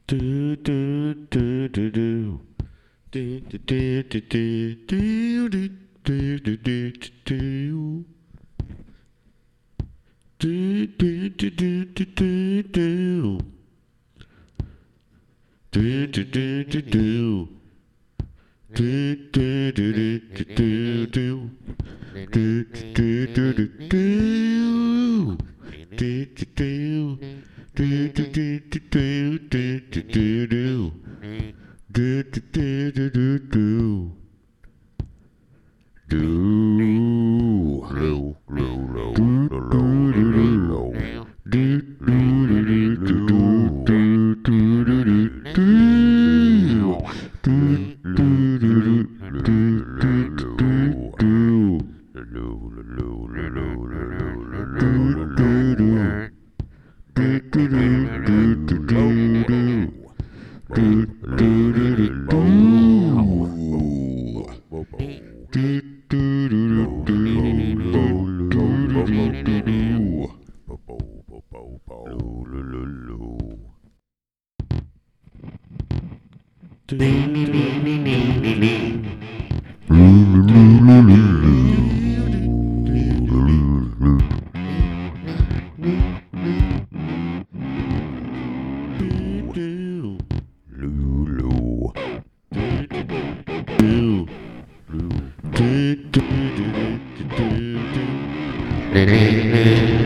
Do do do do do. Do do do do do do do do do do. Do do do do do do do. Do do do do do. Do do do do do do do. Do do do do do. Do do do. Do do do do do do do do do. Do do do do do do. Do. Low, low, low, low, low. Do do do do do do do do do do. Do do do do do do do. Low, low, low, low, do do do. Do do do do do do do. Do do do do do. Do do do do do do do do do. Do do do do do do.